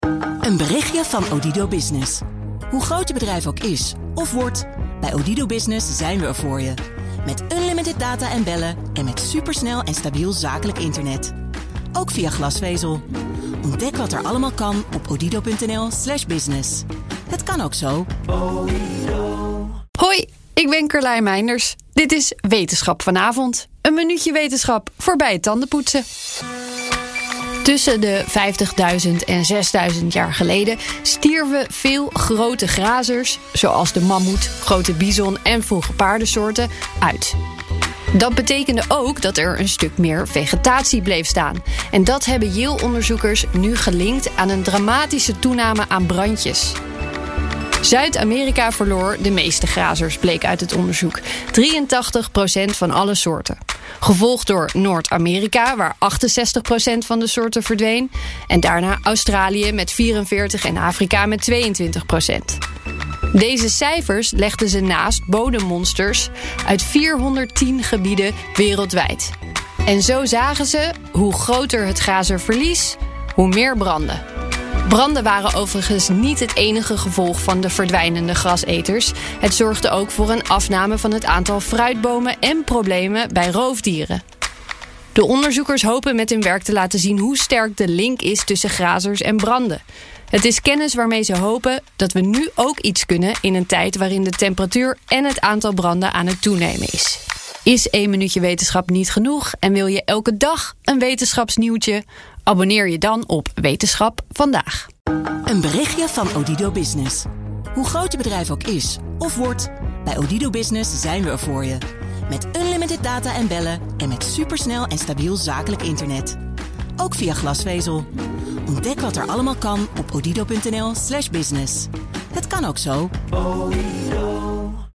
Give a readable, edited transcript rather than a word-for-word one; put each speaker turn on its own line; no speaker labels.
Een berichtje van Odido Business. Hoe groot je bedrijf ook is of wordt, bij Odido Business zijn we er voor je. Met unlimited data en bellen en met supersnel en stabiel zakelijk internet. Ook via glasvezel. Ontdek wat er allemaal kan op odido.nl/business. Het kan ook zo.
Hoi, ik ben Carlijn Meinders. Dit is Wetenschap vanavond. Een minuutje wetenschap voorbij het tandenpoetsen. Tussen de 50.000 en 6.000 jaar geleden stierven veel grote grazers, zoals de mammoet, grote bison en vroege paardensoorten, uit. Dat betekende ook dat er een stuk meer vegetatie bleef staan. En dat hebben Yale-onderzoekers nu gelinkt aan een dramatische toename aan brandjes. Zuid-Amerika verloor de meeste grazers, bleek uit het onderzoek. 83% van alle soorten. Gevolgd door Noord-Amerika, waar 68% van de soorten verdween. En daarna Australië met 44% en Afrika met 22%. Deze cijfers legden ze naast bodemmonsters uit 410 gebieden wereldwijd. En zo zagen ze, hoe groter het grazerverlies, hoe meer branden. Branden waren overigens niet het enige gevolg van de verdwijnende graseters. Het zorgde ook voor een afname van het aantal fruitbomen en problemen bij roofdieren. De onderzoekers hopen met hun werk te laten zien hoe sterk de link is tussen grazers en branden. Het is kennis waarmee ze hopen dat we nu ook iets kunnen in een tijd waarin de temperatuur en het aantal branden aan het toenemen is. Is 1 minuutje wetenschap niet genoeg en wil je elke dag een wetenschapsnieuwtje? Abonneer je dan op Wetenschap Vandaag.
Een berichtje van Odido Business. Hoe groot je bedrijf ook is of wordt, bij Odido Business zijn we er voor je. Met unlimited data en bellen en met supersnel en stabiel zakelijk internet. Ook via glasvezel. Ontdek wat er allemaal kan op odido.nl/business. Het kan ook zo.